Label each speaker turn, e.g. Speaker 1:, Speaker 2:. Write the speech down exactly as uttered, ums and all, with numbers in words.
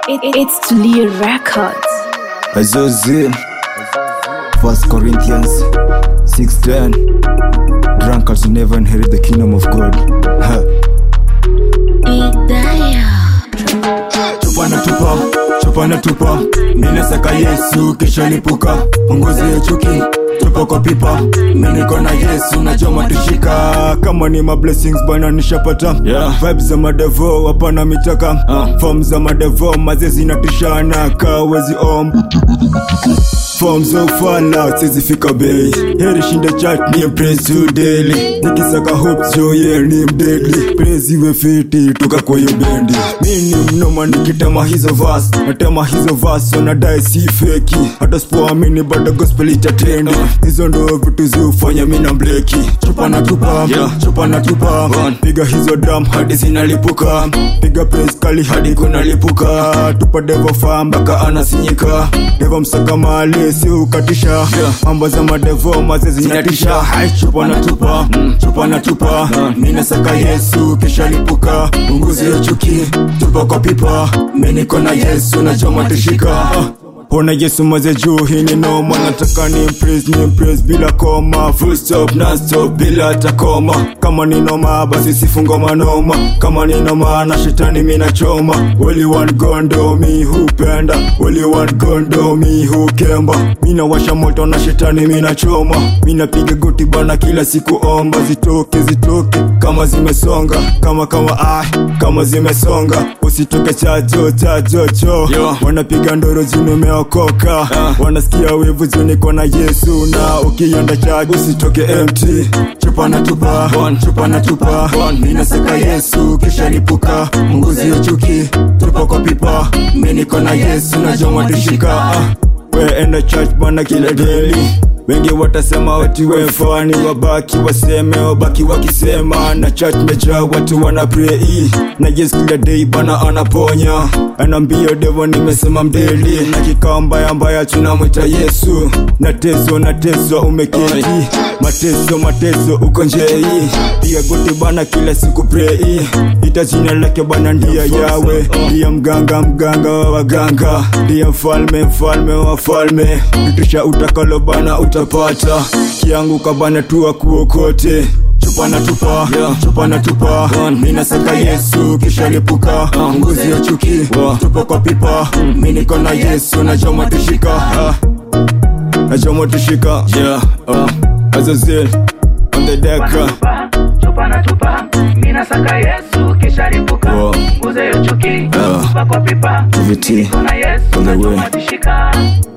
Speaker 1: It, it's Tulia Records.
Speaker 2: Azozil, First Corinthians six ten. Drunkards will never inherit the kingdom of God. Chupa na tupa, chupa na tupa, mimi saka Yesu kisha lipuka, punguza hiyo chuki, tupa kwa pipa, mimi niko na Yesu najua matishika, kama ni ma blessings bwana nishapata, yeah. Vibes za madevo hapana mitaka, uh. Forms za madevo mazezi natishana, kawezi omba Forms of fallout, sizi fika bay. Heri shinda chat ni praise you daily. Nikisaka hopes yo yeah ni mdeadly. Praise iwe fiti, toka kwa yo bendi. Mini mnoma nikitema hizo verse. Natema hizo verse, wanadai si feki. Hata spoa mini bada gospel itatendi. Hizo ndo vitu zi ufanya mina mbleki. Chupa na tupa, yeah. Chupa na tupa One. Piga hizo drum hadi zinalipuka. Piga praise kali hadi kuna lipuka. Tupa devo faa mpaka anasinyika. Devo msaka mali si ukatisha, yeah. Mambo za madevo mazezi zinatisha. Hai chupa na tupa, mm. Chupa na tupa uh. Mina saka Yesu kisha lipuka, punguza hiyo chuki, tupa kwa pipa, mimi niko na Yesu najua matishika, uh. Ona Yesu maze juu hii ni noma. Nataka ni impress, ni impress bila koma. Full stop, non-stop, bila takoma. Kama ni noma, basi sifungo manoma. Kama ni noma, na shetani mina choma. Only one gondo, mi hupenda. Only one gondo, mi hukemba. Mina washa moto na shetani mina choma. Mina piga goti bana kila siku omba. Zitoke, zitoke, kama zimesonga. Kama kama ah, kama zimesonga. Usitoke chajo, chajo, cho. Wanapiga ndoro zinu meo koka, uh. Wanasikia wevu zuni kona Yesu. Na ukienda charge usitoke empty. Chupa na tupa, One. Chupa na tupa One. Mina saka Yesu kisha lipuka, punguza hiyo chuki, tupa kwa pipa, mimi niko na Yesu najua matishika, uh. We enda church bana kila daily. Wengi watasema wati wefani, wabaki waseme, wabaki wakisema. Na church meja watu wana pray, na Yesu kila day bana anaponya. Anambia devo nimesema mdeli, na kikao mbaya mbaya tunamwita Yesu. Na teso na teso umeketi, mateso mateso uko njei. Pia goti bana kila siku pray, ita jina lake bana ndia yawe. Ndia mganga mganga wa waganga, ndia mfalme mfalme wa falme. Itisha utakalo bana utapata, kiangu kabana tuwa kuokote. Chupa na tupa, yeah. Chupa na tupa One. Mina saka Yesu kisha lipuka, punguza hiyo chuki, wow. Tupa kwa pipa, mimi niko na Yesu najua matishika, uh. Najua matishika, yeah, uh. Azozil on the deck, uh.
Speaker 3: Chupa na tupa, mina saka Yesu kisha lipuka, wow. Punguza hiyo chuki, uh. Tupa kwa pipa, mimi niko na Yesu najua matishika.